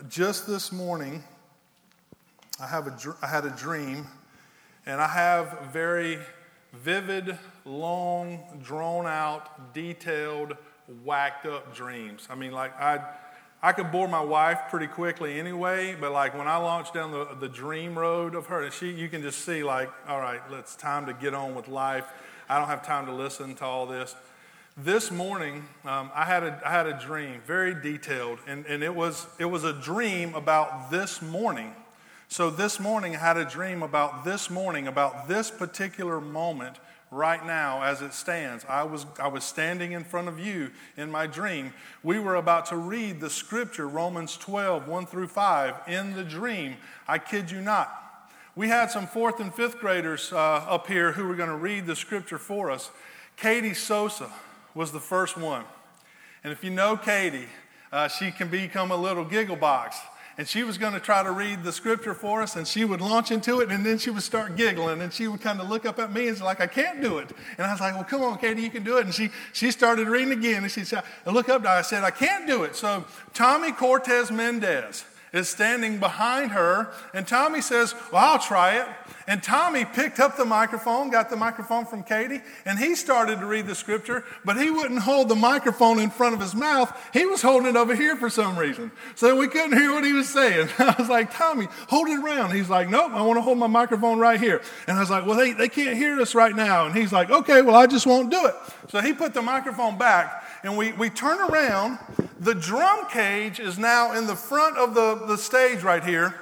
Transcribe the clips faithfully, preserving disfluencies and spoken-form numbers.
just this morning, I have a I had a dream, and I have very vivid, long, drawn-out, detailed, whacked-up dreams. I mean, like I, I could bore my wife pretty quickly anyway, but like when I launch down the, the dream road of her, and she, you can just see like, all right, it's time to get on with life. I don't have time to listen to all this. This morning, um, I had a I had a dream, very detailed, and, and it was it was a dream about this morning. So this morning, I had a dream about this morning, about this particular moment right now as it stands. I was I was standing in front of you in my dream. We were about to read the scripture, Romans twelve, one through five, in the dream. I kid you not. We had some fourth and fifth graders uh, up here who were going to read the scripture for us. Katie Sosa was the first one. And if you know Katie, uh, she can become a little giggle box. And she was going to try to read the scripture for us, and she would launch into it, and then she would start giggling, and she would kind of look up at me and say, like, I can't do it. And I was like, well, come on, Katie, you can do it. And she she started reading again, and she said, I look up, and I said, I can't do it. So Tommy Cortez Mendez is standing behind her, and Tommy says, well, I'll try it. And Tommy picked up the microphone, got the microphone from Katie, and he started to read the scripture, but he wouldn't hold the microphone in front of his mouth. He was holding it over here for some reason. So we couldn't hear what he was saying. I was like, Tommy, hold it around. He's like, nope, I want to hold my microphone right here. And I was like, well, they, they can't hear us right now. And he's like, okay, well, I just won't do it. So he put the microphone back, and we, we turn around. The drum cage is now in the front of the, the stage right here.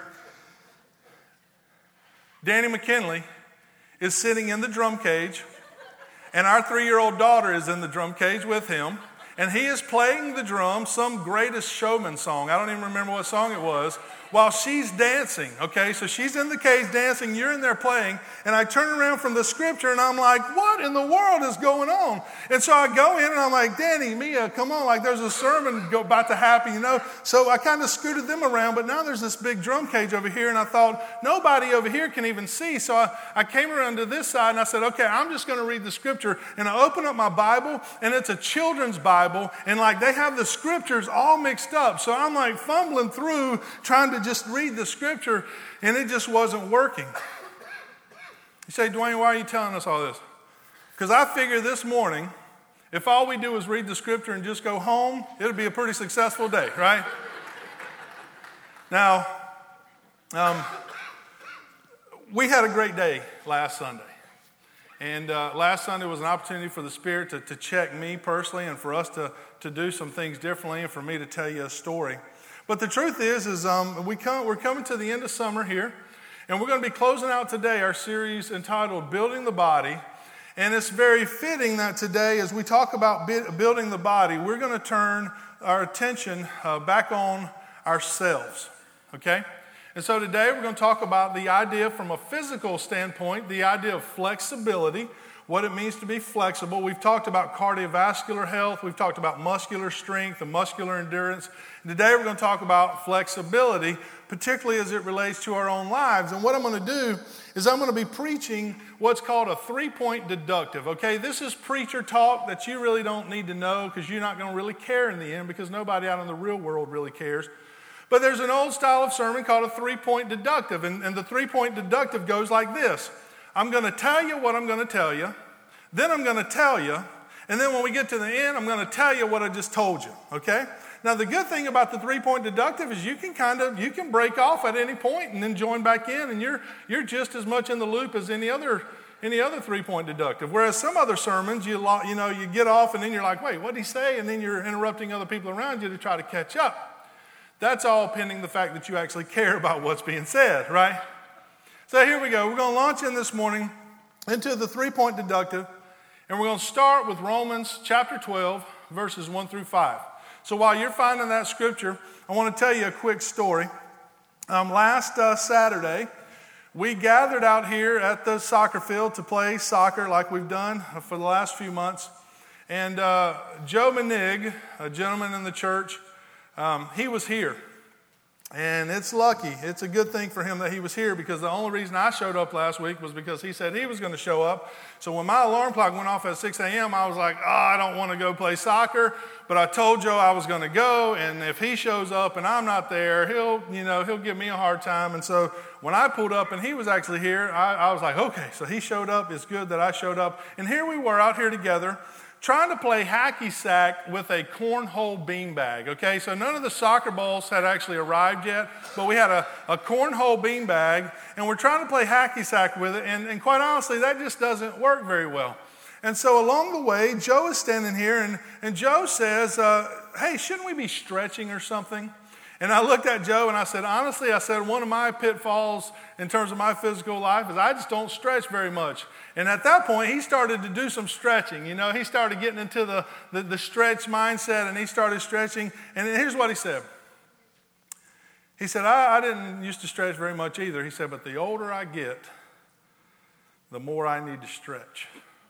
Danny McKinley is sitting in the drum cage, and our three-year-old daughter is in the drum cage with him, and he is playing the drum, some Greatest Showman song. I don't even remember what song it was, while she's dancing, okay? So she's in the cage dancing, you're in there playing, and I turn around from the scripture, and I'm like, what in the world is going on? And so I go in, and I'm like, Danny, Mia, come on, like there's a sermon go, about to happen, you know? So I kind of scooted them around, but now there's this big drum cage over here, and I thought, nobody over here can even see. So I, I came around to this side, and I said, okay, I'm just going to read the scripture. And I open up my Bible, and it's a children's Bible, and like they have the scriptures all mixed up. So I'm like fumbling through, trying to just read the scripture, and it just wasn't working. You say, Dwayne, why are you telling us all this? Because I figure this morning, if all we do is read the scripture and just go home, it'll be a pretty successful day, right? Now, um, we had a great day last Sunday. And uh, last Sunday was an opportunity for the Spirit to, to check me personally and for us to, to do some things differently and for me to tell you a story. But the truth is, is um, we come, we're coming to the end of summer here, and we're going to be closing out today our series entitled Building the Body. And it's very fitting that today, as we talk about building the body, we're going to turn our attention uh, back on ourselves, okay? And so today we're going to talk about the idea from a physical standpoint, the idea of flexibility, what it means to be flexible. We've talked about cardiovascular health. We've talked about muscular strength and muscular endurance. And today we're going to talk about flexibility, particularly as it relates to our own lives. And what I'm going to do is I'm going to be preaching what's called a three-point deductive, okay? This is preacher talk that you really don't need to know because you're not going to really care in the end because nobody out in the real world really cares. But there's an old style of sermon called a three-point deductive, and, and the three-point deductive goes like this. I'm going to tell you what I'm going to tell you, then I'm going to tell you, and then when we get to the end, I'm going to tell you what I just told you, okay? Now, the good thing about the three-point deductive is you can kind of, you can break off at any point and then join back in, and you're you're just as much in the loop as any other any other three-point deductive. Whereas some other sermons, you you know, you get off and then you're like, wait, what did he say? And then you're interrupting other people around you to try to catch up. That's all pending the fact that you actually care about what's being said, right? So here we go. We're going to launch in this morning into the three-point deductive, and we're going to start with Romans chapter twelve, verses one through five. So while you're finding that scripture, I want to tell you a quick story. Um, last uh, Saturday, we gathered out here at the soccer field to play soccer like we've done for the last few months. And uh, Joe Menig, a gentleman in the church, um, he was here. And it's lucky. It's a good thing for him that he was here, because the only reason I showed up last week was because he said he was going to show up. So when my alarm clock went off at six a.m., I was like, oh, I don't want to go play soccer. But I told Joe I was going to go, and if he shows up and I'm not there, he'll, you know, he'll give me a hard time. And so when I pulled up and he was actually here, I, I was like, okay, so he showed up. It's good that I showed up. And here we were out here together, trying to play hacky sack with a cornhole beanbag, okay? So none of the soccer balls had actually arrived yet, but we had a, a cornhole beanbag, and we're trying to play hacky sack with it, and, and quite honestly, that just doesn't work very well. And so along the way, Joe is standing here, and, and Joe says, uh, hey, shouldn't we be stretching or something? And I looked at Joe and I said, honestly, I said, one of my pitfalls in terms of my physical life is I just don't stretch very much. And at that point, he started to do some stretching. You know, he started getting into the, the, the stretch mindset, and he started stretching. And here's what he said. He said, I, I didn't used to stretch very much either. He said, but the older I get, the more I need to stretch.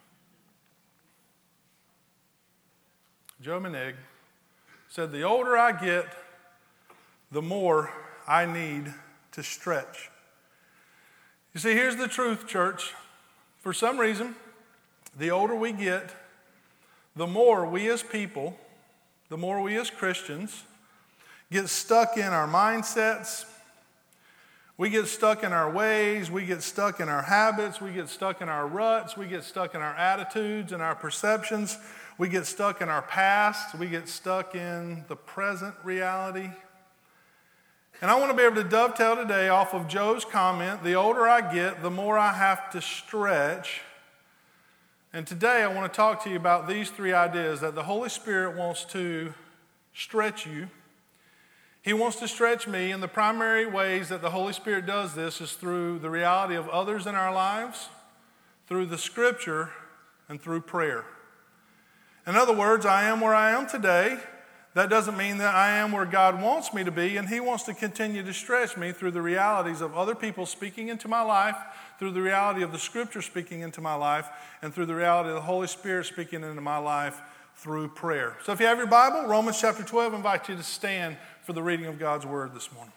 Joe Menig said, the older I get, the more I need to stretch. You see, here's the truth, church. For some reason, the older we get, the more we as people, the more we as Christians get stuck in our mindsets. We get stuck in our ways. We get stuck in our habits. We get stuck in our ruts. We get stuck in our attitudes and our perceptions. We get stuck in our past. We get stuck in the present reality. And I want to be able to dovetail today off of Joe's comment, the older I get, the more I have to stretch. And today I want to talk to you about these three ideas, that the Holy Spirit wants to stretch you. He wants to stretch me, and the primary ways that the Holy Spirit does this is through the reality of others in our lives, through the Scripture, and through prayer. In other words, I am where I am today. That doesn't mean that I am where God wants me to be, and He wants to continue to stretch me through the realities of other people speaking into my life, through the reality of the Scripture speaking into my life, and through the reality of the Holy Spirit speaking into my life through prayer. So if you have your Bible, Romans chapter twelve, I invite you to stand for the reading of God's Word this morning.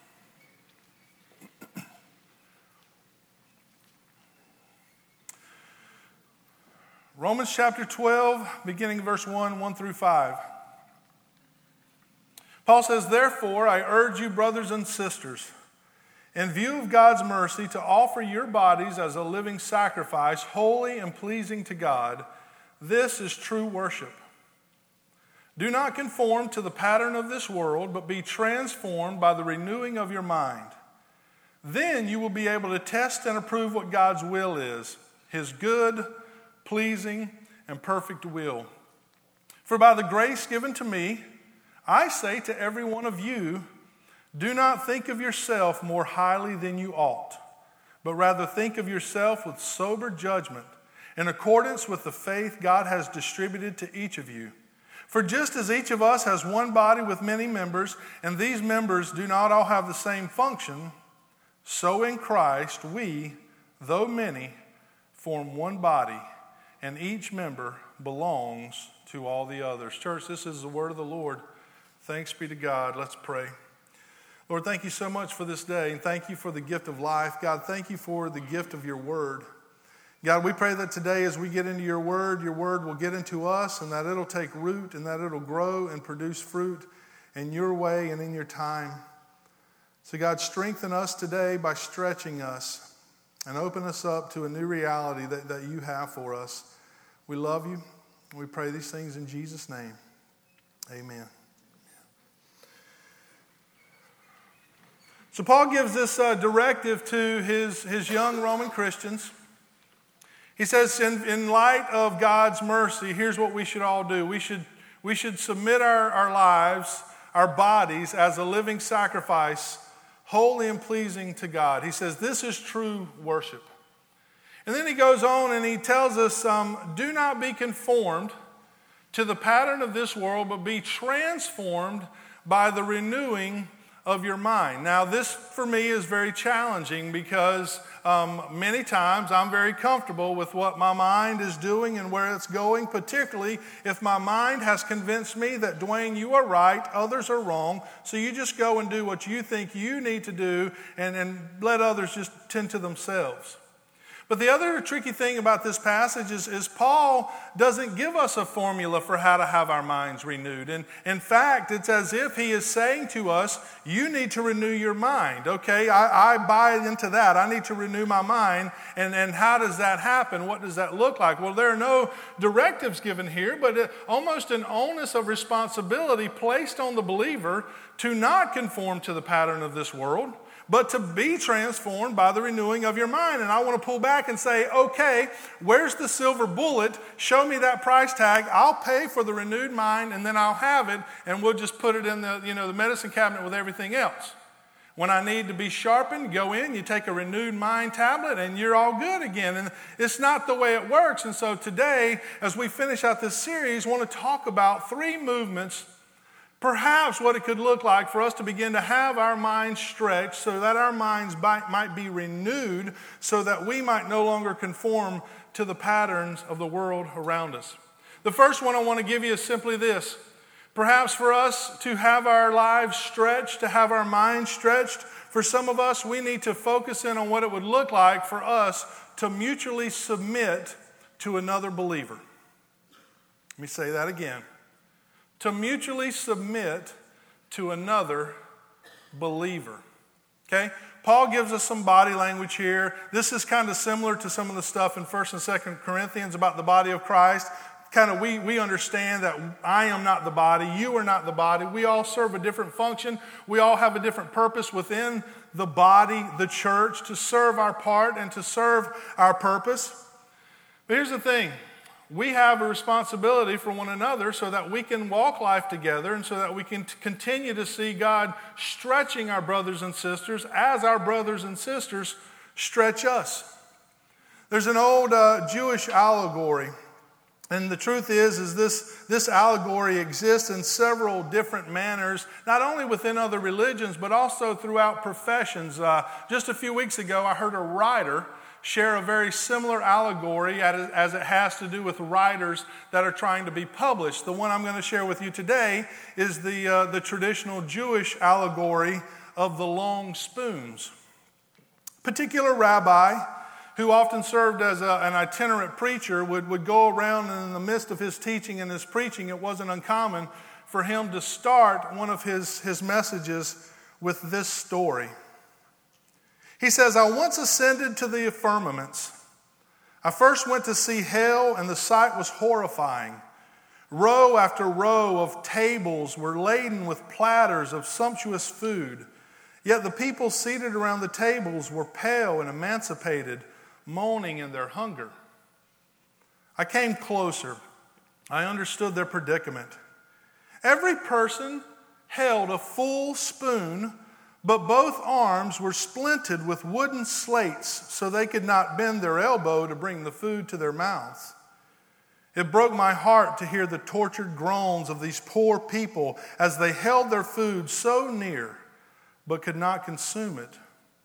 Romans chapter twelve, beginning verse one, one through five. Paul says, therefore, I urge you, brothers and sisters, in view of God's mercy, to offer your bodies as a living sacrifice, holy and pleasing to God. This is true worship. Do not conform to the pattern of this world, but be transformed by the renewing of your mind. Then you will be able to test and approve what God's will is, His good, pleasing, and perfect will. For by the grace given to me, I say to every one of you, do not think of yourself more highly than you ought, but rather think of yourself with sober judgment, in accordance with the faith God has distributed to each of you. For just as each of us has one body with many members, and these members do not all have the same function, so in Christ we, though many, form one body, and each member belongs to all the others. Church, this is the word of the Lord. Thanks be to God. Let's pray. Lord, thank you so much for this day, and thank you for the gift of life. God, thank you for the gift of your word. God, we pray that today as we get into your word, your word will get into us, and that it'll take root, and that it'll grow and produce fruit in your way and in your time. So God, strengthen us today by stretching us and open us up to a new reality that, that you have for us. We love you. We pray these things in Jesus' name. Amen. So Paul gives this uh, directive to his, his young Roman Christians. He says, in, in light of God's mercy, here's what we should all do. We should, we should submit our, our lives, our bodies, as a living sacrifice, holy and pleasing to God. He says, this is true worship. And then he goes on and he tells us, um, do not be conformed to the pattern of this world, but be transformed by the renewing of your mind. Now, this for me is very challenging because um, many times I'm very comfortable with what my mind is doing and where it's going, particularly if my mind has convinced me that, Dwayne, you are right, others are wrong, so you just go and do what you think you need to do and, and let others just tend to themselves. But the other tricky thing about this passage is, is Paul doesn't give us a formula for how to have our minds renewed. And in fact, it's as if he is saying to us, you need to renew your mind. Okay, I, I buy into that. I need to renew my mind. And, and how does that happen? What does that look like? Well, there are no directives given here, but it, almost an onus of responsibility placed on the believer to not conform to the pattern of this world, but to be transformed by the renewing of your mind. And I want to pull back and say, okay, where's the silver bullet? Show me that price tag. I'll pay for the renewed mind, and then I'll have it, and we'll just put it in the, you know, the medicine cabinet with everything else. When I need to be sharpened, go in, you take a renewed mind tablet, and you're all good again. And it's not the way it works. And so today, as we finish out this series, I want to talk about three movements, perhaps what it could look like for us to begin to have our minds stretched so that our minds might be renewed so that we might no longer conform to the patterns of the world around us. The first one I want to give you is simply this. Perhaps for us to have our lives stretched, to have our minds stretched, for some of us, we need to focus in on what it would look like for us to mutually submit to another believer. Let me say that again. To mutually submit to another believer. Okay? Paul gives us some body language here. This is kind of similar to some of the stuff in First and Second Corinthians about the body of Christ. Kind of we, we understand that I am not the body, you are not the body. We all serve a different function. We all have a different purpose within the body, the church, to serve our part and to serve our purpose. But here's the thing. We have a responsibility for one another so that we can walk life together and so that we can t- continue to see God stretching our brothers and sisters as our brothers and sisters stretch us. There's an old uh, Jewish allegory, and the truth is, is this, this allegory exists in several different manners, not only within other religions, but also throughout professions. Uh, just a few weeks ago, I heard a writer share a very similar allegory as it has to do with writers that are trying to be published. The one I'm going to share with you today is the, uh, the traditional Jewish allegory of the long spoons. A particular rabbi who often served as a, an itinerant preacher would, would go around, and in the midst of his teaching and his preaching, it wasn't uncommon for him to start one of his, his messages with this story. He says, I once ascended to the firmaments. I first went to see hell, and the sight was horrifying. Row after row of tables were laden with platters of sumptuous food. Yet the people seated around the tables were pale and emancipated, moaning in their hunger. I came closer. I understood their predicament. Every person held a full spoon, but both arms were splinted with wooden slates so they could not bend their elbow to bring the food to their mouths. It broke my heart to hear the tortured groans of these poor people as they held their food so near but could not consume it.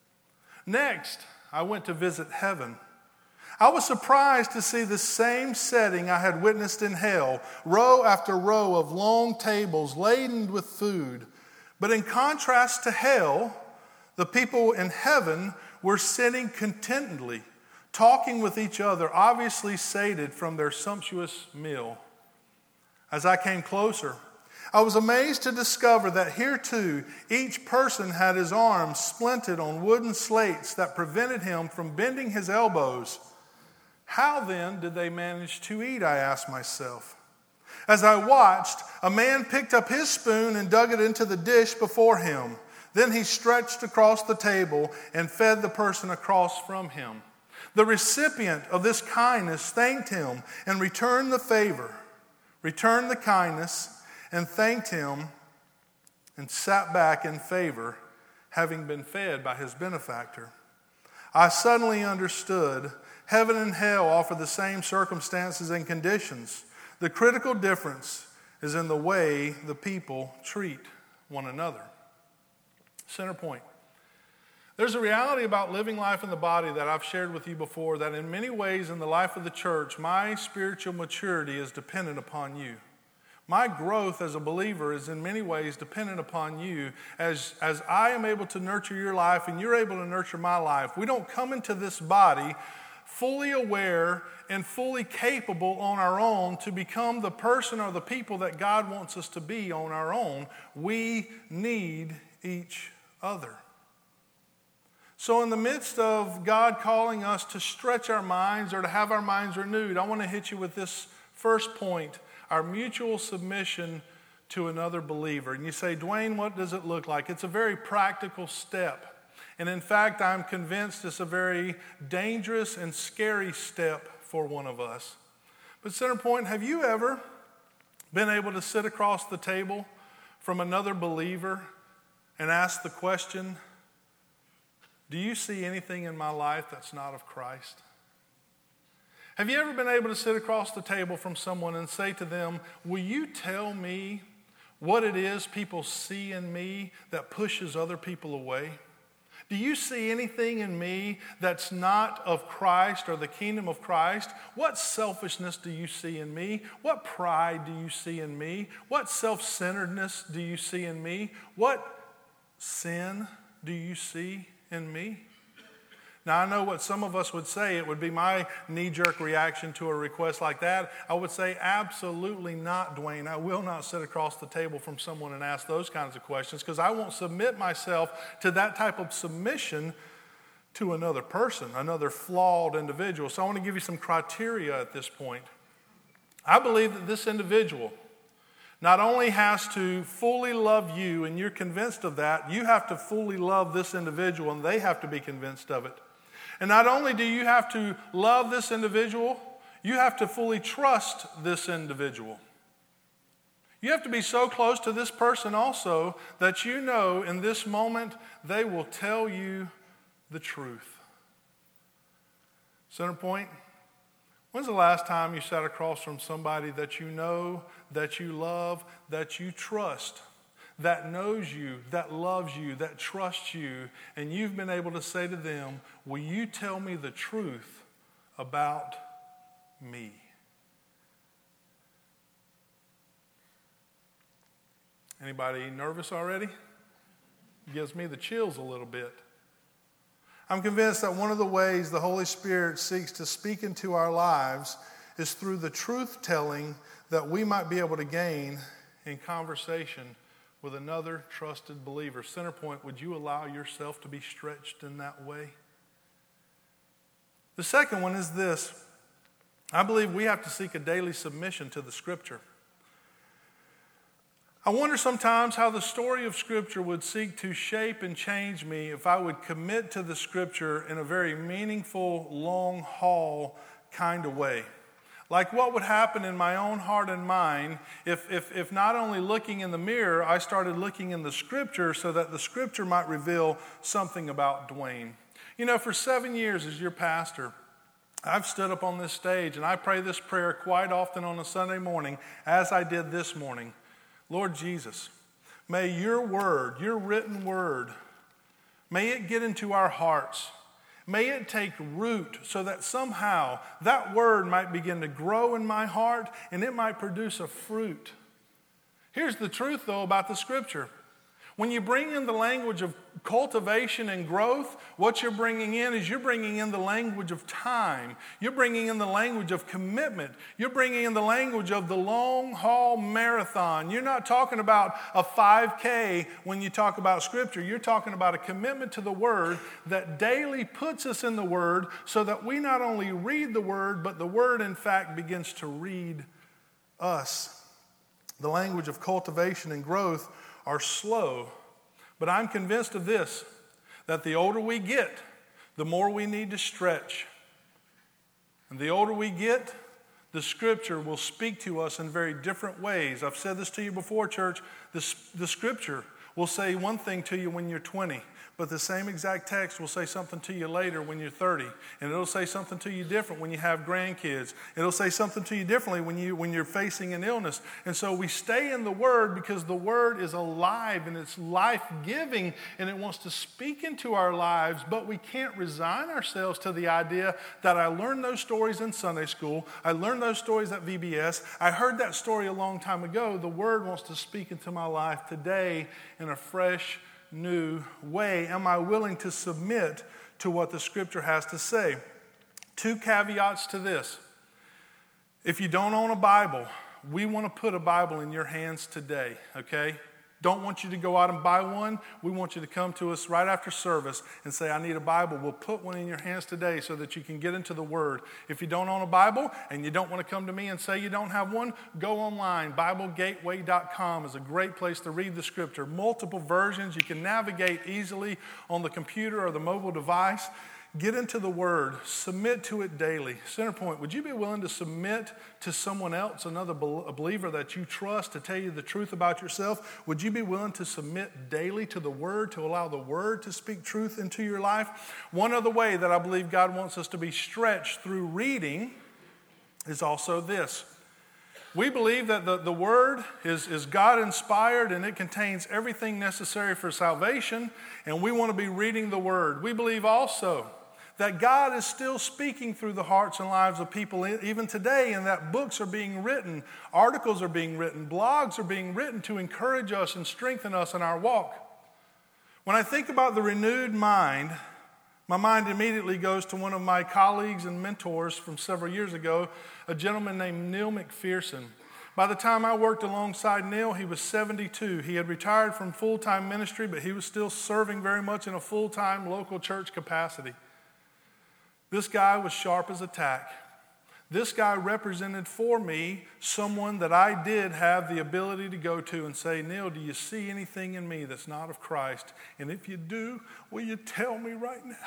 Next, I went to visit heaven. I was surprised to see the same setting I had witnessed in hell, row after row of long tables laden with food. But in contrast to hell, the people in heaven were sitting contentedly, talking with each other, obviously sated from their sumptuous meal. As I came closer, I was amazed to discover that here too, each person had his arms splinted on wooden slates that prevented him from bending his elbows. How then did they manage to eat, I asked myself. As I watched, a man picked up his spoon and dug it into the dish before him. Then he stretched across the table and fed the person across from him. The recipient of this kindness thanked him and returned the favor, returned the kindness, and thanked him and sat back in favor, having been fed by his benefactor. I suddenly understood heaven and hell offer the same circumstances and conditions. The critical difference is in the way the people treat one another. Center point. There's a reality about living life in the body that I've shared with you before, that in many ways in the life of the church, my spiritual maturity is dependent upon you. My growth as a believer is in many ways dependent upon you. As, as I am able to nurture your life and you're able to nurture my life, we don't come into this body fully aware and fully capable on our own to become the person or the people that God wants us to be on our own. We need each other. So in the midst of God calling us to stretch our minds or to have our minds renewed, I want to hit you with this first point: our mutual submission to another believer. And you say, Dwayne, what does it look like? It's a very practical step. And in fact, I'm convinced it's a very dangerous and scary step for one of us. But Centerpoint, have you ever been able to sit across the table from another believer and ask the question, do you see anything in my life that's not of Christ? Have you ever been able to sit across the table from someone and say to them, will you tell me what it is people see in me that pushes other people away? Do you see anything in me that's not of Christ or the kingdom of Christ? What selfishness do you see in me? What pride do you see in me? What self-centeredness do you see in me? What sin do you see in me? Now, I know what some of us would say. It would be my knee-jerk reaction to a request like that. I would say, absolutely not, Dwayne. I will not sit across the table from someone and ask those kinds of questions, because I won't submit myself to that type of submission to another person, another flawed individual. So I want to give you some criteria at this point. I believe that this individual not only has to fully love you, and you're convinced of that, you have to fully love this individual, and they have to be convinced of it. And not only do you have to love this individual, you have to fully trust this individual. You have to be so close to this person also that you know in this moment they will tell you the truth. Centerpoint, when's the last time you sat across from somebody that you know, that you love, that you trust, that knows you, that loves you, that trusts you, and you've been able to say to them, will you tell me the truth about me? Anybody nervous already? It gives me the chills a little bit. I'm convinced that one of the ways the Holy Spirit seeks to speak into our lives is through the truth-telling that we might be able to gain in conversation with another trusted believer. Centerpoint, would you allow yourself to be stretched in that way? The second one is this. I believe we have to seek a daily submission to the Scripture. I wonder sometimes how the story of Scripture would seek to shape and change me if I would commit to the Scripture in a very meaningful, long haul kind of way. Like what would happen in my own heart and mind if, if, if not only looking in the mirror, I started looking in the Scripture so that the Scripture might reveal something about Dwayne. You know, for seven years as your pastor, I've stood up on this stage and I pray this prayer quite often on a Sunday morning, as I did this morning. Lord Jesus, may your word, your written word, may it get into our hearts. May it take root so that somehow that word might begin to grow in my heart and it might produce a fruit. Here's the truth, though, about the Scripture. When you bring in the language of cultivation and growth, what you're bringing in is you're bringing in the language of time. You're bringing in the language of commitment. You're bringing in the language of the long haul marathon. You're not talking about a five K when you talk about Scripture. You're talking about a commitment to the Word that daily puts us in the Word so that we not only read the Word, but the Word, in fact, begins to read us. The language of cultivation and growth are slow, but I'm convinced of this, that the older we get, the more we need to stretch. And the older we get, the Scripture will speak to us in very different ways. I've said this to you before, church. The, the Scripture will say one thing to you when you're twenty, but the same exact text will say something to you later when you're thirty. And it'll say something to you different when you have grandkids. It'll say something to you differently when, you, when you're facing an illness. And so we stay in the Word because the Word is alive and it's life-giving and it wants to speak into our lives, but we can't resign ourselves to the idea that I learned those stories in Sunday school. I learned those stories at V B S. I heard that story a long time ago. The Word wants to speak into my life today in a fresh, new way. Am I willing to submit to what the Scripture has to say? Two caveats to this. If you don't own a Bible, we want to put a Bible in your hands today, okay? Don't want you to go out and buy one. We want you to come to us right after service and say, I need a Bible. We'll put one in your hands today so that you can get into the Word. If you don't own a Bible and you don't want to come to me and say you don't have one, go online. Bible Gateway dot com is a great place to read the Scripture. Multiple versions. You can navigate easily on the computer or the mobile device. Get into the Word. Submit to it daily. Centerpoint, would you be willing to submit to someone else, another believer that you trust, to tell you the truth about yourself? Would you be willing to submit daily to the Word, to allow the Word to speak truth into your life? One other way that I believe God wants us to be stretched through reading is also this. We believe that the, the Word is, is God-inspired and it contains everything necessary for salvation, and we want to be reading the Word. We believe also that God is still speaking through the hearts and lives of people even today, and that books are being written, articles are being written, blogs are being written to encourage us and strengthen us in our walk. When I think about the renewed mind, my mind immediately goes to one of my colleagues and mentors from several years ago, a gentleman named Neil McPherson. By the time I worked alongside Neil, he was seventy-two. He had retired from full-time ministry, but he was still serving very much in a full-time local church capacity. This guy was sharp as a tack. This guy represented for me someone that I did have the ability to go to and say, Neil, do you see anything in me that's not of Christ? And if you do, will you tell me right now?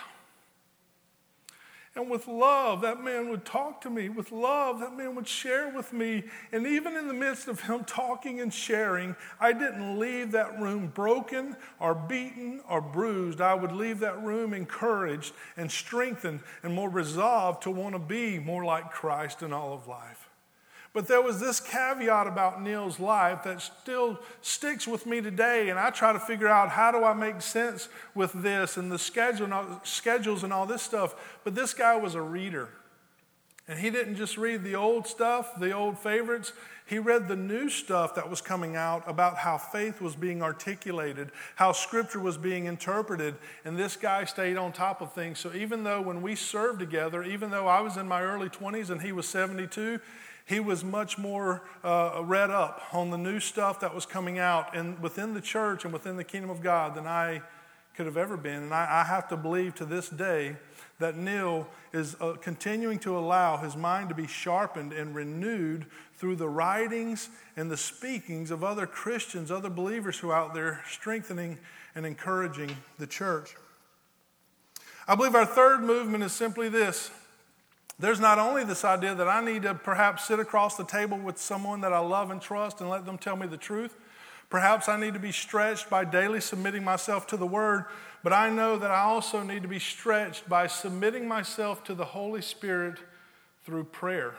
And with love, that man would talk to me. With love, that man would share with me. And even in the midst of him talking and sharing, I didn't leave that room broken or beaten or bruised. I would leave that room encouraged and strengthened and more resolved to want to be more like Christ in all of life. But there was this caveat about Neil's life that still sticks with me today, and I try to figure out how do I make sense with this and the schedule and all, schedules and all this stuff. But this guy was a reader, and he didn't just read the old stuff, the old favorites. He read the new stuff that was coming out about how faith was being articulated, how Scripture was being interpreted, and this guy stayed on top of things. So even though when we served together, even though I was in my early twenties and he was seventy-two, he was much more uh, read up on the new stuff that was coming out and within the church and within the kingdom of God than I could have ever been. And I, I have to believe to this day that Neil is uh, continuing to allow his mind to be sharpened and renewed through the writings and the speakings of other Christians, other believers who are out there strengthening and encouraging the church. I believe our third movement is simply this. There's not only this idea that I need to perhaps sit across the table with someone that I love and trust and let them tell me the truth. Perhaps I need to be stretched by daily submitting myself to the Word, but I know that I also need to be stretched by submitting myself to the Holy Spirit through prayer.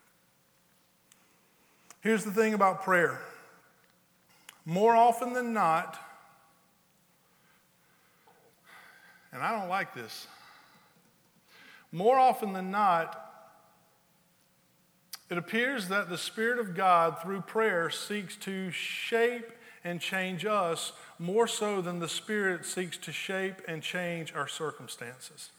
Here's the thing about prayer. More often than not, and I don't like this, more often than not, it appears that the Spirit of God through prayer seeks to shape and change us more so than the Spirit seeks to shape and change our circumstances.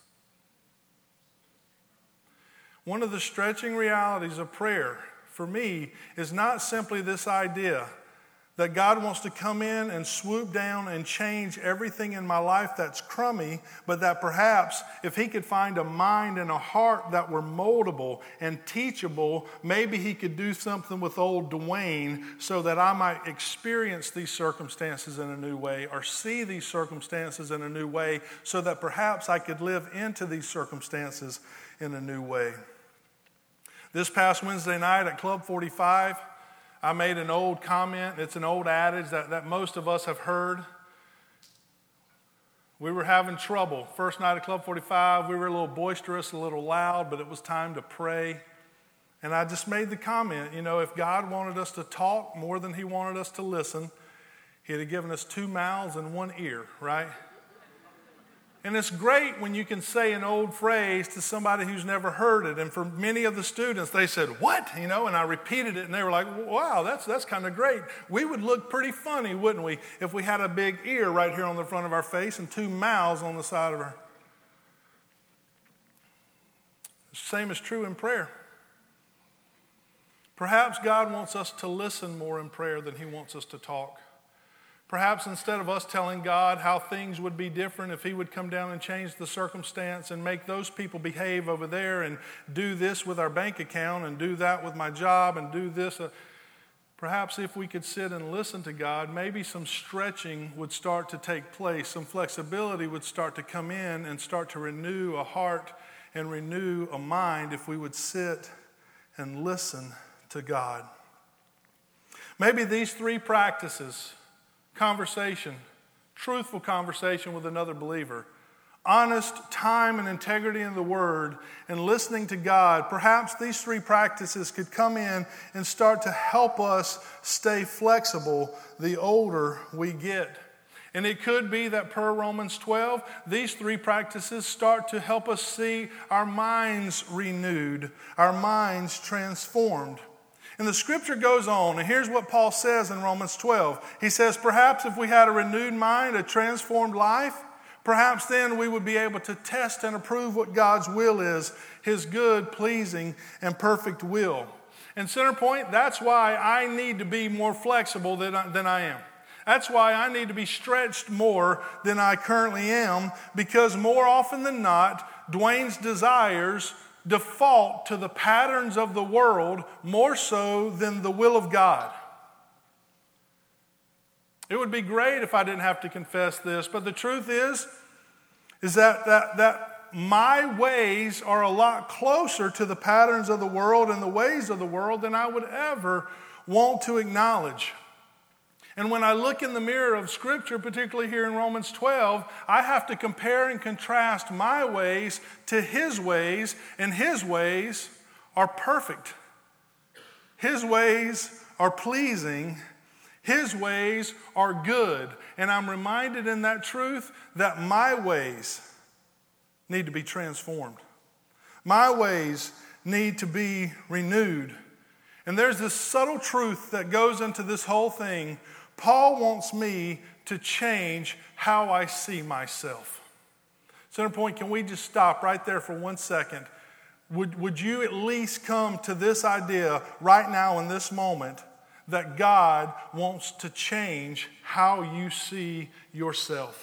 One of the stretching realities of prayer for me is not simply this idea that God wants to come in and swoop down and change everything in my life that's crummy, but that perhaps if he could find a mind and a heart that were moldable and teachable, maybe he could do something with old Dwayne so that I might experience these circumstances in a new way or see these circumstances in a new way so that perhaps I could live into these circumstances in a new way. This past Wednesday night at Club forty-five, I made an old comment. It's an old adage that, that most of us have heard. We were having trouble. First night at Club forty-five, we were a little boisterous, a little loud, but it was time to pray. And I just made the comment, you know, if God wanted us to talk more than he wanted us to listen, he'd have given us two mouths and one ear, right? And it's great when you can say an old phrase to somebody who's never heard it. And for many of the students, they said, what? You know, and I repeated it, and they were like, wow, that's that's kind of great. We would look pretty funny, wouldn't we, if we had a big ear right here on the front of our face and two mouths on the side of our. The same is true in prayer. Perhaps God wants us to listen more in prayer than he wants us to talk. Perhaps instead of us telling God how things would be different if he would come down and change the circumstance and make those people behave over there and do this with our bank account and do that with my job and do this. Uh, perhaps if we could sit and listen to God, maybe some stretching would start to take place. Some flexibility would start to come in and start to renew a heart and renew a mind if we would sit and listen to God. Maybe these three practices, conversation, truthful conversation with another believer, honest time and integrity in the Word, and listening to God, perhaps these three practices could come in and start to help us stay flexible the older we get. And it could be that per Romans twelve, these three practices start to help us see our minds renewed, our minds transformed. And the scripture goes on, and here's what Paul says in Romans twelve. He says, perhaps if we had a renewed mind, a transformed life, perhaps then we would be able to test and approve what God's will is, his good, pleasing, and perfect will. And Centerpoint, that's why I need to be more flexible than I, than I am. That's why I need to be stretched more than I currently am, because more often than not, Dwayne's desires default to the patterns of the world more so than the will of God. It would be great if I didn't have to confess this, but the truth is, is that, that, that my ways are a lot closer to the patterns of the world and the ways of the world than I would ever want to acknowledge. And when I look in the mirror of Scripture, particularly here in Romans twelve, I have to compare and contrast my ways to his ways, and his ways are perfect. His ways are pleasing. His ways are good. And I'm reminded in that truth that my ways need to be transformed. My ways need to be renewed. And there's this subtle truth that goes into this whole thing. Paul wants me to change how I see myself. Centerpoint, can we just stop right there for one second? Would, would you at least come to this idea right now in this moment that God wants to change how you see yourself?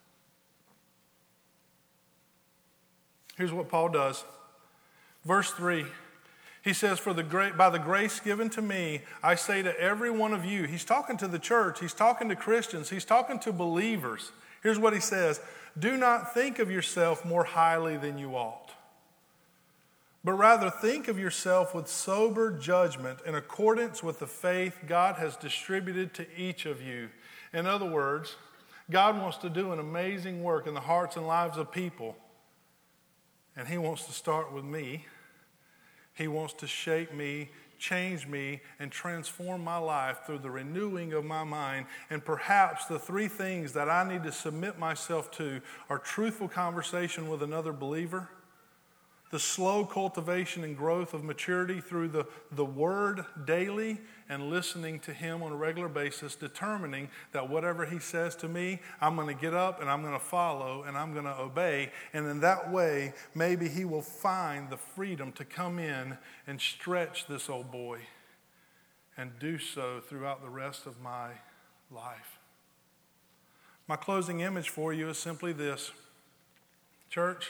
Here's what Paul does. Verse three. He says, "For the gra- by the grace given to me, I say to every one of you," he's talking to the church, he's talking to Christians, he's talking to believers. Here's what he says, "Do not think of yourself more highly than you ought, but rather think of yourself with sober judgment in accordance with the faith God has distributed to each of you." In other words, God wants to do an amazing work in the hearts and lives of people, and he wants to start with me. He wants to shape me, change me, and transform my life through the renewing of my mind. And perhaps the three things that I need to submit myself to are truthful conversation with another believer, the slow cultivation and growth of maturity through the, the Word daily, and listening to him on a regular basis, determining that whatever he says to me, I'm going to get up and I'm going to follow and I'm going to obey. And in that way, maybe he will find the freedom to come in and stretch this old boy and do so throughout the rest of my life. My closing image for you is simply this. Church,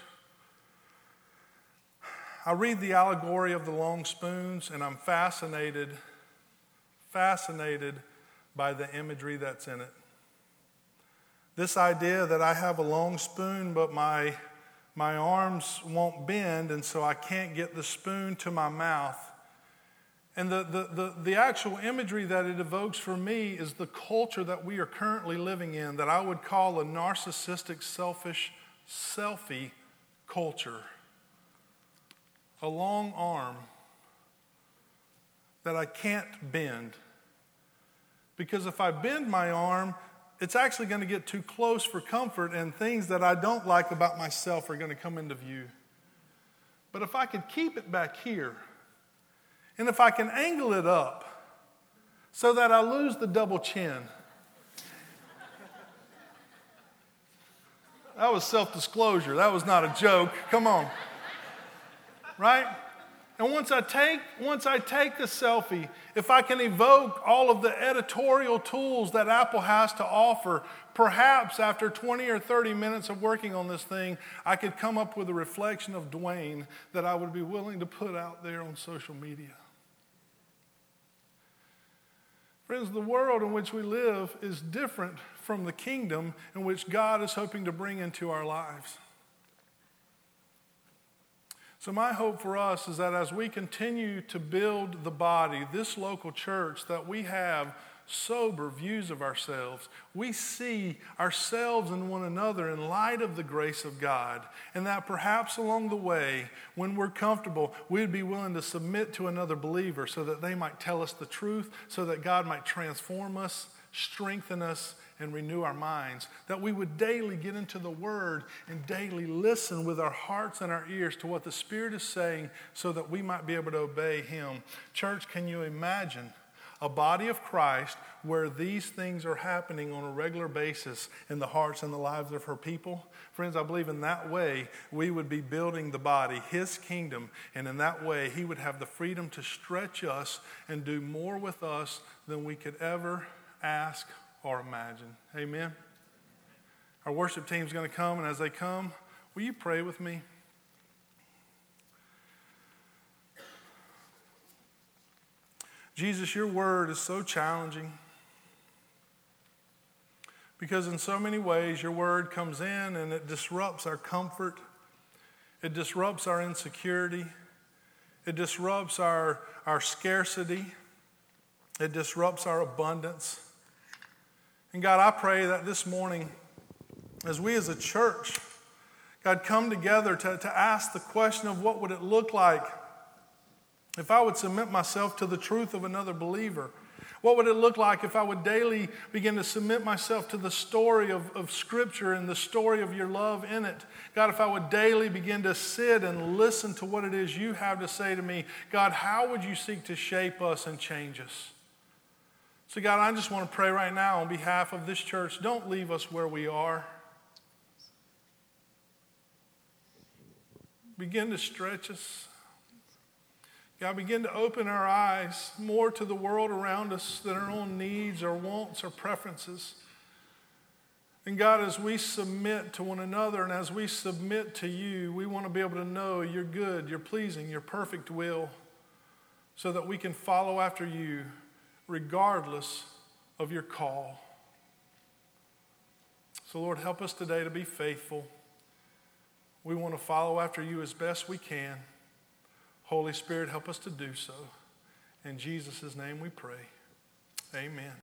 I read the allegory of the long spoons, and I'm fascinated, fascinated by the imagery that's in it. This idea that I have a long spoon, but my, my arms won't bend, and so I can't get the spoon to my mouth. And the, the, the, the actual imagery that it evokes for me is the culture that we are currently living in that I would call a narcissistic, selfish, selfie culture. A long arm that I can't bend. Because if I bend my arm, it's actually going to get too close for comfort, and things that I don't like about myself are going to come into view. But if I could keep it back here, and if I can angle it up so that I lose the double chin. That was self-disclosure. That was not a joke. Come on. Right? And once I take, once I take the selfie, if I can evoke all of the editorial tools that Apple has to offer, perhaps after twenty or thirty minutes of working on this thing, I could come up with a reflection of Dwayne that I would be willing to put out there on social media. Friends, the world in which we live is different from the kingdom in which God is hoping to bring into our lives. So my hope for us is that as we continue to build the body, this local church, that we have sober views of ourselves. We see ourselves and one another in light of the grace of God, and that perhaps along the way, when we're comfortable, we'd be willing to submit to another believer so that they might tell us the truth, so that God might transform us, strengthen us, and renew our minds. That we would daily get into the Word and daily listen with our hearts and our ears to what the Spirit is saying so that we might be able to obey Him. Church, can you imagine a body of Christ where these things are happening on a regular basis in the hearts and the lives of her people? Friends, I believe in that way we would be building the body, His kingdom, and in that way He would have the freedom to stretch us and do more with us than we could ever ask or imagine. Amen? Our worship team is going to come, and as they come, will you pray with me? Jesus, your word is so challenging because in so many ways your word comes in and it disrupts our comfort. It disrupts our insecurity. It disrupts our, our scarcity. It disrupts our abundance. And God, I pray that this morning, as we as a church, God, come together to, to ask the question of what would it look like if I would submit myself to the truth of another believer. What would it look like if I would daily begin to submit myself to the story of, of Scripture and the story of your love in it? God, if I would daily begin to sit and listen to what it is you have to say to me, God, how would you seek to shape us and change us? So God, I just want to pray right now on behalf of this church, don't leave us where we are. Begin to stretch us. God, begin to open our eyes more to the world around us than our own needs or wants or preferences. And God, as we submit to one another and as we submit to you, we want to be able to know your good, your pleasing, your perfect will, so that we can follow after you regardless of your call. So Lord, help us today to be faithful. We want to follow after you as best we can. Holy Spirit, help us to do so. In Jesus' name we pray. Amen.